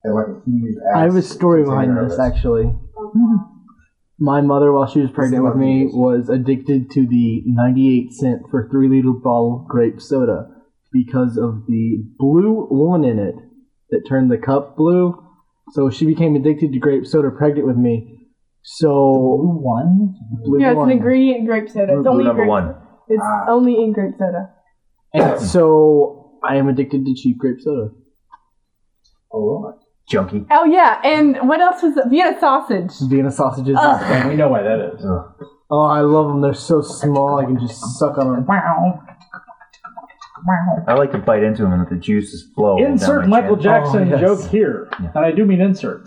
Had like a huge ass. I have a story behind this, actually. My mother, while she was pregnant with me, was addicted to the 98-cent for 3-liter bottle grape soda because of the blue one in it that turned the cup blue. So she became addicted to grape soda pregnant with me. So Blue one? Yeah, it's an ingredient in grape soda. It's only number grape, one. It's only in grape soda. And so I am addicted to cheap grape soda. Alright. Junkie. Oh yeah, and what else was it? Vienna sausage. Vienna sausages. And we know why that is. Oh, I love them. They're so small. I can just suck on them. I like to bite into them and let the juices flow. Insert down my Michael chin. Jackson Oh, yes. joke here. Yeah. And I do mean insert.